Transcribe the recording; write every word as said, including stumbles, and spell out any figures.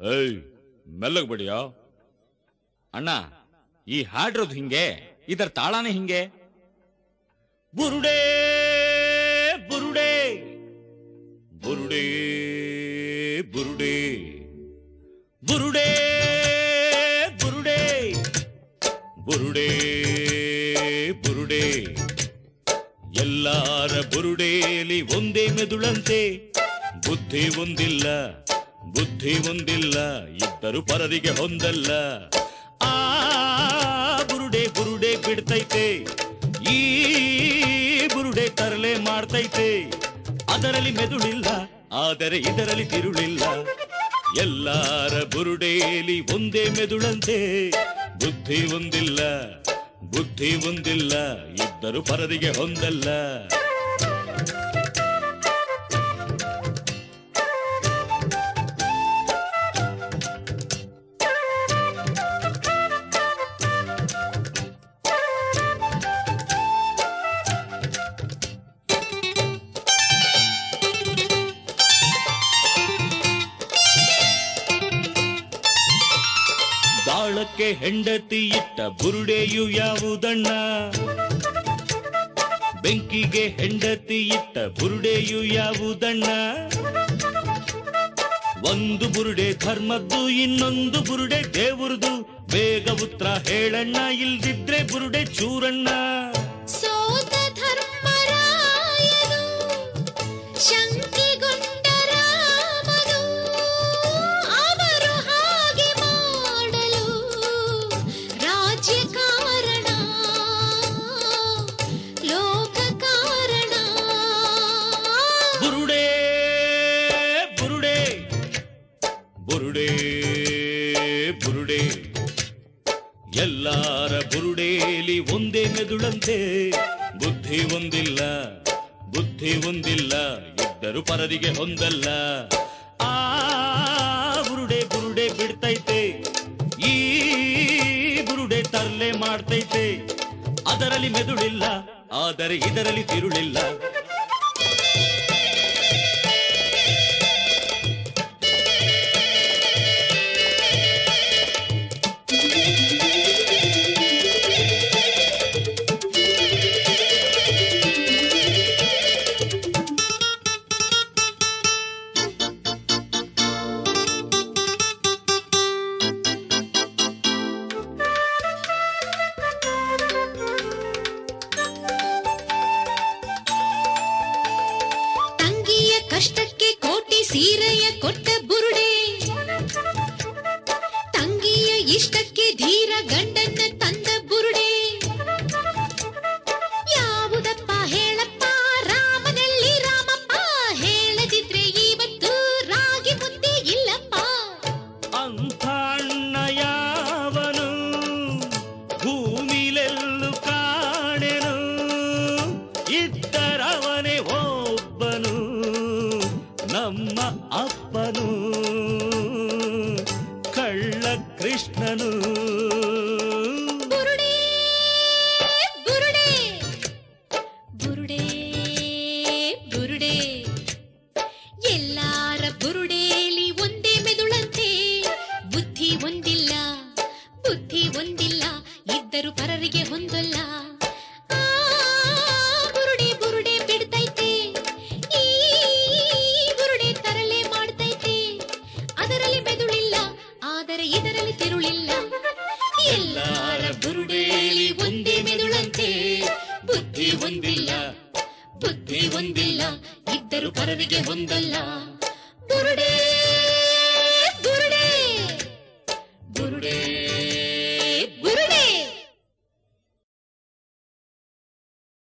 ಏಯ್ ಮೆಲ್ಲಗ್ ಬಡಿಯ ಅಣ್ಣ. ಈ ಹಾಡಿರೋದು ಹಿಂಗೆ, ಇದರ ತಾಳಾನೆ ಹಿಂಗೆ. ಬುರುಡೆ ಬುರುಡೆ ಬುರುಡೆ ಬುರುಡೆ ಬುರುಡೆ ಬುರುಡೆ ಬುರುಡೆ ಬುರುಡೆ ಎಲ್ಲಾರ ಬುರುಡೇಲಿ ಒಂದೇ ಮೆದುಳಂತೆ. ಬುದ್ಧಿ ಒಂದಿಲ್ಲ ಬುದ್ಧಿ ಒಂದಿಲ್ಲ, ಇದ್ದರು ಪರರಿಗೆ ಹೊಂದಲ್ಲ. ಆ ಬುರುಡೆ ಬುರುಡೆ ಬಿಡ್ತೈತೆ, ಈ ಬುರುಡೆ ತರಲೆ ಮಾಡ್ತೈತೆ. ಅದರಲ್ಲಿ ಮೆದುಳಿಲ್ಲ, ಆದರೆ ಇದರಲ್ಲಿ ತಿರುಳಿಲ್ಲ. ಎಲ್ಲಾರ ಬುರುಡೇಲಿ ಒಂದೇ ಮೆದುಳಂತೆ. ಬುದ್ಧಿ ಒಂದಿಲ್ಲ ಬುದ್ಧಿ ಒಂದಿಲ್ಲ, ಇದ್ದರು ಪರರಿಗೆ ಹೊಂದಲ್ಲ. ದಾಳಕ್ಕೆ ಹೆಂಡತಿ ಇಟ್ಟ ಬುರುಡೆಯು ಯಾವುದಣ್ಣ? ಬೆಂಕಿಗೆ ಹೆಂಡತಿ ಇಟ್ಟ ಬುರುಡೆಯು ಯಾವುದಣ್ಣ? ಒಂದು ಬುರುಡೆ ಧರ್ಮದ್ದು, ಇನ್ನೊಂದು ಬುರುಡೆ ದೇವ್ರದು. ಬೇಗ ಉತ್ತರ ಹೇಳಣ್ಣ, ಇಲ್ದಿದ್ರೆ ಬುರುಡೆ ಚೂರಣ್ಣ. ಸೋತ ಧರ್ಮರಾಯನು ಶಂಕಿಗೊಂಡ ರಾಮನು, ಅವರು ಹಾಗೆ ಮಾಡಲು ರಾಜ್ಯ ಕಾರಣ ಲೋಕ ಕಾರಣ. ಬುರುಡೆ ಬುರುಡೆ ಬುರುಡೆ ಬುರುಡೆ ಎಲ್ಲಾರ ಬುರುಡೇಲಿ ಒಂದೇ ಮೆದುಳಂತೆ. ಬುದ್ಧಿ ಒಂದಿಲ್ಲ ಬುದ್ಧಿ ಒಂದಿಲ್ಲ, ಇದ್ದರು ಪರರಿಗೆ ಹೊಂದಲ್ಲ. ಆ ಬುರುಡೆ ಬುರುಡೆ ಬಿಡ್ತೈತೆ, ಈ ಬುರುಡೆ ತರ್ಲೆ ಮಾಡ್ತೈತೆ. ಅದರಲ್ಲಿ ಮೆದುಳಿಲ್ಲ, ಆದರೆ ಇದರಲ್ಲಿ ತಿರುಳಿಲ್ಲ. ಕಷ್ಟಕ್ಕೆ ಕೋಟಿ ಸೀರೆಯ ಕೊಟ್ಟ ಬುರುಡೆ, ತಂಗಿಯ ಇಷ್ಟಕ್ಕೆ ಧೀರ ಗಂಡನ್ನ ತಂದ ಬುರುಡೆ. ಯಾವುದಪ್ಪ ಹೇಳಪ್ಪ ರಾಮನಲ್ಲಿ ರಾಮಪ್ಪ, ಹೇಳದಿದ್ರೆ ಇವತ್ತು ರಾಗಿ ಮುದ್ದೆ ಇಲ್ಲಪ್ಪ. ಅಂಥ ಅಣ್ಣ ಯಾವನು ಭೂಮಿಲೆಲ್ಲೂ ಕಾಣೆನು, ಇದ್ದರವನೇ ಒಬ್ಬನು ನಮ್ಮ ಅಪ್ಪನು ಕಳ್ಳ ಕೃಷ್ಣನು. ಬುರುಡೆ ಬುರುಡೆ ಬುರುಡೆ ಬುರುಡೆ ಎಲ್ಲಾರ ಬುರುಡೇಲಿ ಒಂದೇ ಮೆದುಳಂತೆ. ಬುದ್ಧಿ ಒಂದಿಲ್ಲ ಬುದ್ಧಿ ಒಂದಿಲ್ಲ, ಇದ್ದರು ಪರರಿಗೆ ಹೊಂದಲ್ಲ. ಆ ಬುರುಡೆ ಬುರುಡೆ ಬಿಡ್ತೈತೆ, ಈ ಬುರುಡೆ ತರಲೆ ಮಾಡ್ತೈತೆ. ಅದರಲ್ಲಿ ಮೆದುಳಿಲ್ಲ, ಆದರೆ ಇದರಲ್ಲಿ ತಿರುಳಿಲ್ಲ.